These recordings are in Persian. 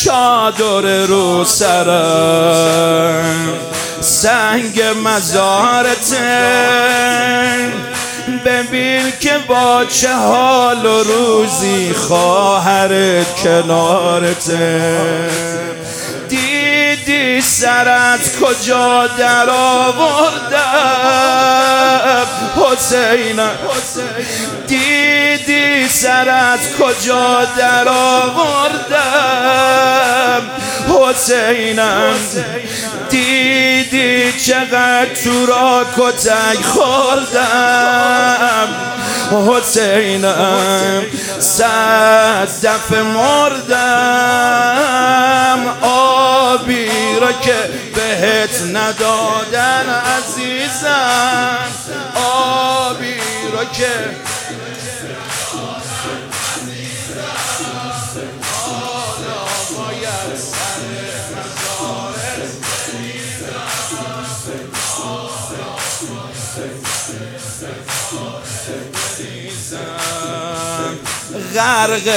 چادر رو سرم سنگ مزارته ببین که با چه حال و روزی خواهرت کنارته دیدی سرت کجا در آوردم حسینم دیدی سرت کجا در آوردم حسینم دیدی چقدر تو را کتک خوردم حسینم 100 دفعه مردم آبی را که بهت ندادن عزیزم آبی را که غرق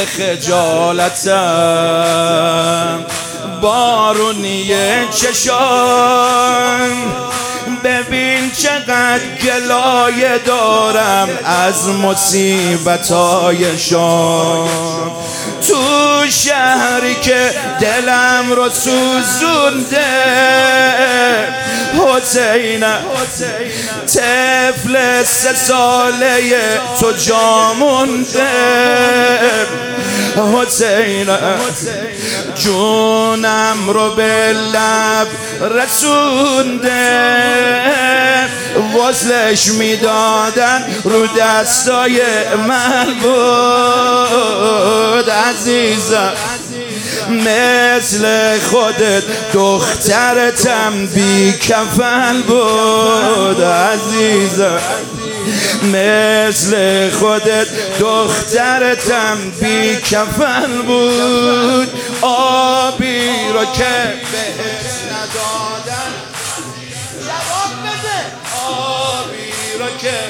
خجالتم بارونی چشام ببین چقدر گلایه دارم از مصیبتایشان تو شهری که دلم رو سوزونده حسینم طفل 3 ساله تو جا مونده حسینم جونم رو به لب رسونده وصلش میدادن رو دستای من بود عزیزم مثل خودت دخترتم بی کفن بود عزیزم مثل خودت دخترتم بی کفن بود آبی را که بهت ندادن جواب بده آبی را که